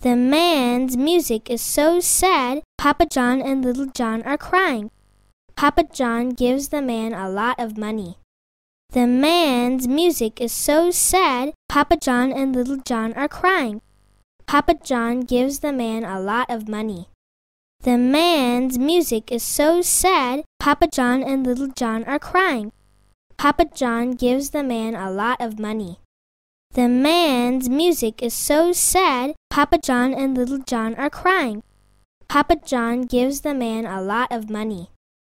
The man's music is so sad, Papa John and Little John are crying. Papa John gives the man a lot of money. The man's music is so sad, Papa John and Little John are crying. Papa John gives the man a lot of money. The man's music is so sad, Papa John and Little John are crying. Papa John gives the man a lot of money. The man's music is so sad, Papa John and Little John are crying. Papa John gives the man a lot of money.